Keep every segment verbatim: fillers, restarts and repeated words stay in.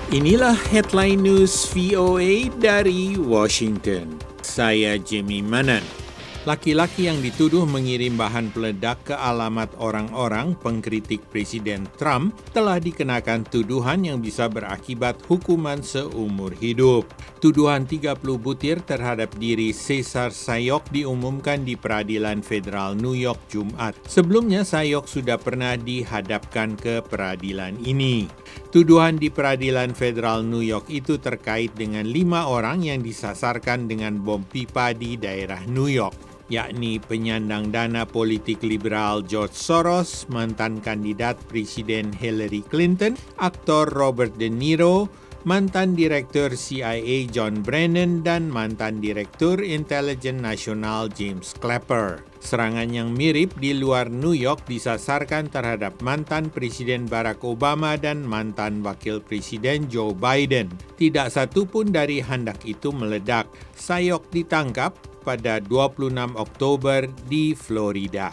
Inilah headline news V O A dari Washington. Saya Jimmy Manan. Laki-laki yang dituduh mengirim bahan peledak ke alamat orang-orang pengkritik Presiden Trump telah dikenakan tuduhan yang bisa berakibat hukuman seumur hidup. Tuduhan tiga puluh butir terhadap diri Cesar Sayoc diumumkan di Peradilan Federal New York Jumat. Sebelumnya Sayoc sudah pernah dihadapkan ke peradilan ini. Tuduhan di Peradilan Federal New York itu terkait dengan lima orang yang disasarkan dengan bom pipa di daerah New York, yakni penyandang dana politik liberal George Soros, mantan kandidat Presiden Hillary Clinton, aktor Robert De Niro, mantan Direktur C I A John Brennan, dan mantan Direktur Intelijen Nasional James Clapper. Serangan yang mirip di luar New York disasarkan terhadap mantan Presiden Barack Obama dan mantan Wakil Presiden Joe Biden. Tidak satu pun dari handak itu meledak. Sayoc ditangkap pada dua puluh enam Oktober di Florida.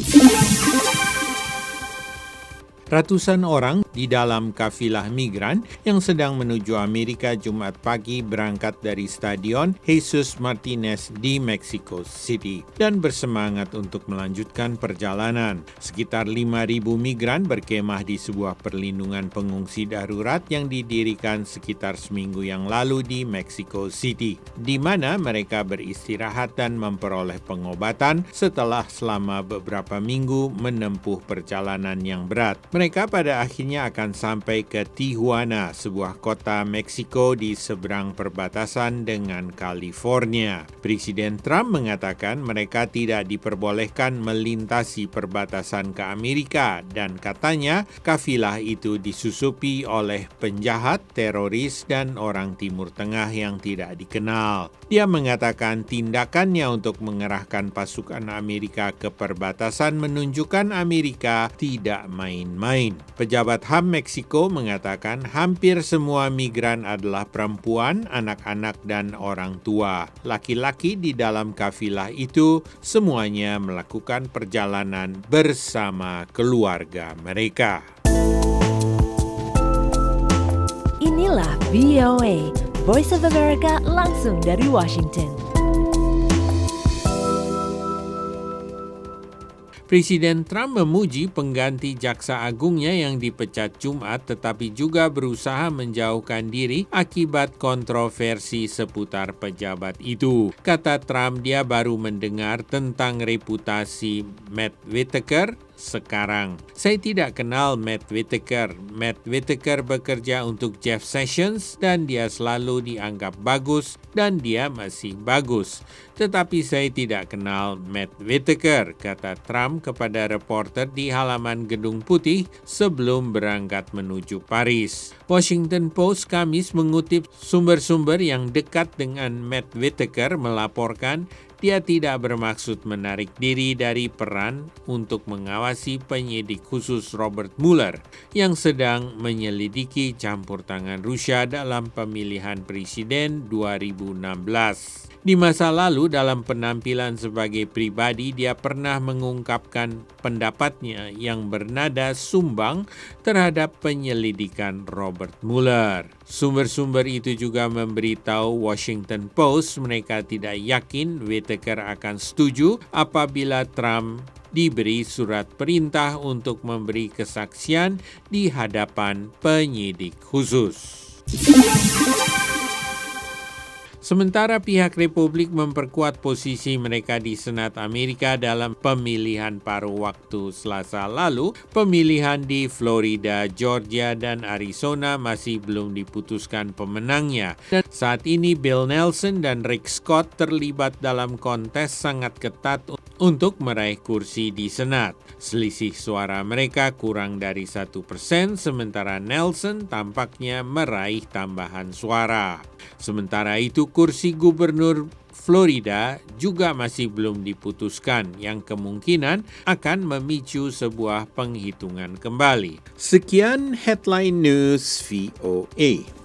Ratusan orang di dalam kafilah migran yang sedang menuju Amerika Jumat pagi berangkat dari Stadion Jesus Martinez di Mexico City dan bersemangat untuk melanjutkan perjalanan. Sekitar lima ribu migran berkemah di sebuah perlindungan pengungsi darurat yang didirikan sekitar seminggu yang lalu di Mexico City, di mana mereka beristirahat dan memperoleh pengobatan setelah selama beberapa minggu menempuh perjalanan yang berat. Mereka pada akhirnya akan sampai ke Tijuana, sebuah kota Meksiko di seberang perbatasan dengan California. Presiden Trump mengatakan mereka tidak diperbolehkan melintasi perbatasan ke Amerika dan katanya kafilah itu disusupi oleh penjahat, teroris, dan orang Timur Tengah yang tidak dikenal. Dia mengatakan tindakannya untuk mengerahkan pasukan Amerika ke perbatasan menunjukkan Amerika tidak main-main. Pejabat H A M Meksiko mengatakan hampir semua migran adalah perempuan, anak-anak, dan orang tua. Laki-laki di dalam kafilah itu semuanya melakukan perjalanan bersama keluarga mereka. Inilah V O A, Voice of America langsung dari Washington. Presiden Trump memuji pengganti jaksa agungnya yang dipecat Jumat tetapi juga berusaha menjauhkan diri akibat kontroversi seputar pejabat itu. Kata Trump, dia baru mendengar tentang reputasi Matt Whitaker sekarang. Saya tidak kenal Matt Whitaker. Matt Whitaker bekerja untuk Jeff Sessions dan dia selalu dianggap bagus dan dia masih bagus. Tetapi saya tidak kenal Matt Whitaker, kata Trump kepada reporter di halaman Gedung Putih sebelum berangkat menuju Paris. Washington Post Kamis mengutip sumber-sumber yang dekat dengan Matt Whitaker melaporkan dia tidak bermaksud menarik diri dari peran untuk mengawasi penyidik khusus Robert Mueller yang sedang menyelidiki campur tangan Rusia dalam pemilihan presiden dua ribu enam belas. Di masa lalu dalam penampilan sebagai pribadi dia pernah mengungkapkan pendapatnya yang bernada sumbang terhadap penyelidikan Robert Mueller. Sumber-sumber itu juga memberitahu Washington Post mereka tidak yakin Whitaker akan setuju apabila Trump diberi surat perintah untuk memberi kesaksian di hadapan penyidik khusus. Sementara pihak Republik memperkuat posisi mereka di Senat Amerika dalam pemilihan paruh waktu Selasa lalu, pemilihan di Florida, Georgia, dan Arizona masih belum diputuskan pemenangnya. Dan saat ini Bill Nelson dan Rick Scott terlibat dalam kontes sangat ketat untuk meraih kursi di Senat. Selisih suara mereka kurang dari satu persen, sementara Nelson tampaknya meraih tambahan suara. Sementara itu, kursi gubernur Florida juga masih belum diputuskan, yang kemungkinan akan memicu sebuah penghitungan kembali. Sekian headline news V O A.